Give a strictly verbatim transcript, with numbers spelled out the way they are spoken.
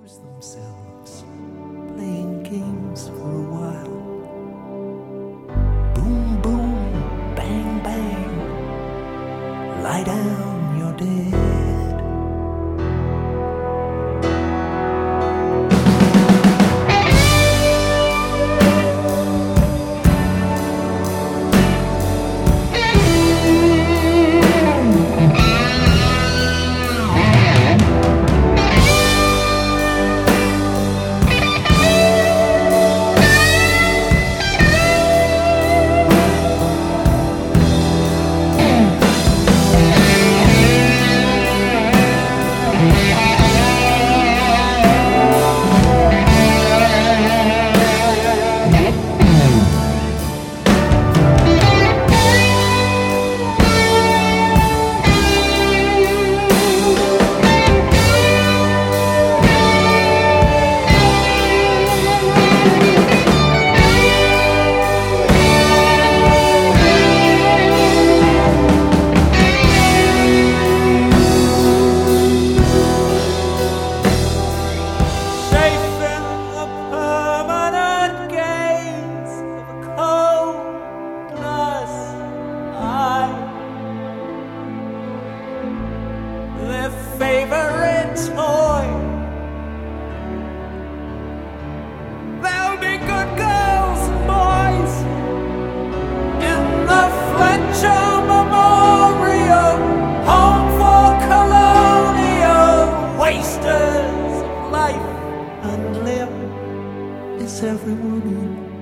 lose themselves playing games for a while. Boom, boom, bang, bang, lie down, you're dead. Favorite toy. There'll be good girls and boys in the Fletcher Memorial Home for Colonial Wasters of life and limb. Is everyone in?